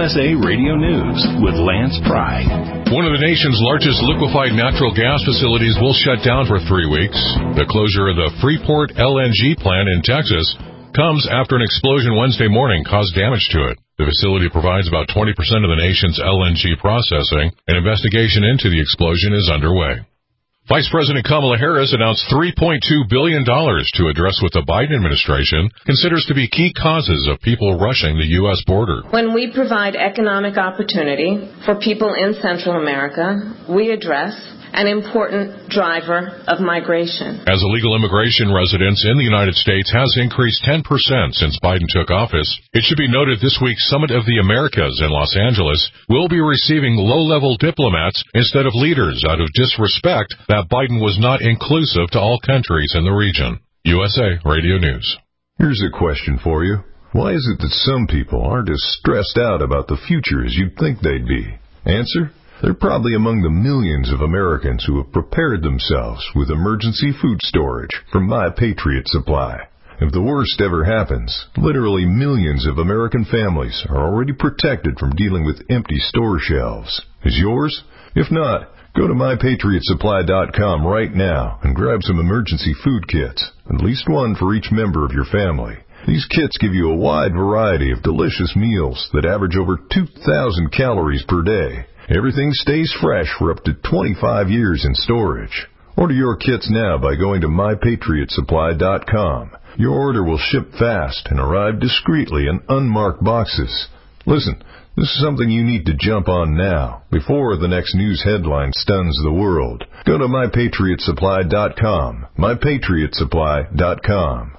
USA Radio News with Lance Pride. One of the nation's largest liquefied natural gas facilities will shut down for 3 weeks. The closure of the Freeport LNG plant in Texas comes after an explosion Wednesday morning caused damage to it. The facility provides about 20% of the nation's LNG processing. An investigation into the explosion is underway. Vice President Kamala Harris announced $3.2 billion to address what the Biden administration considers to be key causes of people rushing the U.S. border. When we provide economic opportunity for people in Central America, we address an important driver of migration. As illegal immigration residents in the United States has increased 10% since Biden took office, it should be noted this week's Summit of the Americas in Los Angeles will be receiving low-level diplomats instead of leaders out of disrespect that Biden was not inclusive to all countries in the region. USA Radio News. Here's a question for you. Why is it that some people aren't as stressed out about the future as you'd think they'd be? Answer? They're probably among the millions of Americans who have prepared themselves with emergency food storage from My Patriot Supply. If the worst ever happens, literally millions of American families are already protected from dealing with empty store shelves. Is yours? If not, go to MyPatriotSupply.com right now and grab some emergency food kits, at least one for each member of your family. These kits give you a wide variety of delicious meals that average over 2,000 calories per day. Everything stays fresh for up to 25 years in storage. Order your kits now by going to MyPatriotSupply.com. Your order will ship fast and arrive discreetly in unmarked boxes. Listen, this is something you need to jump on now, before the next news headline stuns the world. Go to MyPatriotSupply.com. MyPatriotSupply.com.